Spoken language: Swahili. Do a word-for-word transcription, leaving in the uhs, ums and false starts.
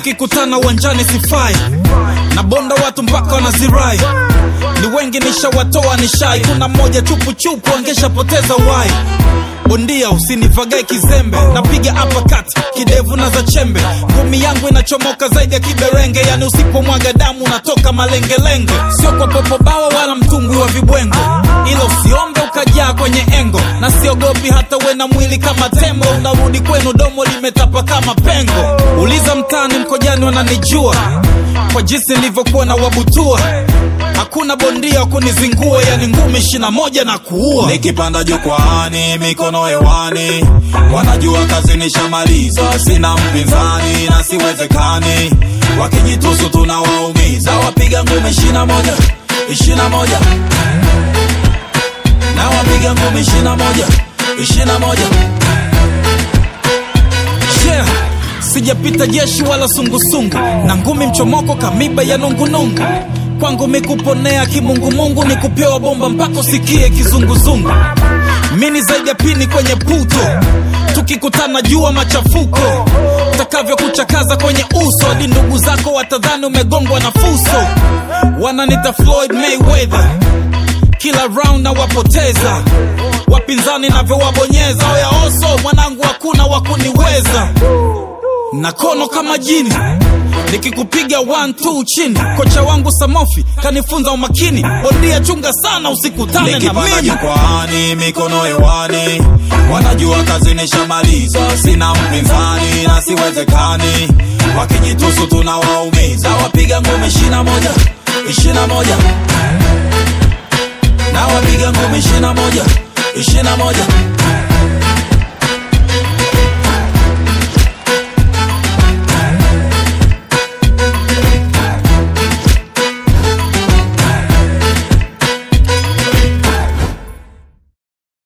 tukikutana uwanjani sifai, na bonda watu mpaka wanazirai. Ni wengi nishawatoa nishai, kuna mmoja chupu chupu angeshapoteza wai. Bondia usinivagai kizembe, napiga uppercut kidevu na za chembe. Ngumi yangu inachomoka zaidi ya kiberenge, yani usipomwaga damu natoka malengelenge. Sio kwa popo bawa wala mtumbwi wa vibwengo, ila usiombe ukajaa kwenye engo. Na siogopi hata we na mwili kama tembo, unarudi kwenu domo limetapa kama pengo. Uliza mtani mkojani wananijua, kwa jinsi nilivyokuwa na wabutua. Hakuna bondia kunizingua, yani ngumi shina moja na kuua. Nikipanda jukwaani mikono hewani, wanajua kazi nishamaliza, sina mpinzani na siwezekani. Wakijitusu tunawaumiza, wapiga ngumi shina moja, ishina moja. Na wapiga ngumi shina moja, ishina moja. Yeah, sijapita jeshi wala sungusungu, na ngumi mchomoko kamiba ya nungunungu. Kwangu mikuponea kimungumungu, ni kupewa bomba mpaka usikie kizunguzungu. Mini zaidi ya pini kwenye puto, tukikutana jua machafuko. Takavyo kuchakaza kwenye uso, hadi ndugu zako watadhani umegongwa na fuso. Wananita Floyd Mayweather, kila round na wapoteza wapinzani navyo wabonyeza. Oya oso mwanangu hakuna wakuniweza, na kono kama jini nikikupiga one two chini. Kocha wangu Samofi kanifunza umakini, bondia chunga sana usikutane na mimi. Nikipanda jukwaani mikono hewani, wanajua kazi nishamaliza, sina mpinzani na siwezekani. Wakijitusu tunawaumiza, wapiga ngumi shina moja, ishina moja. Na wapiga ngumi shina moja, ishina moja.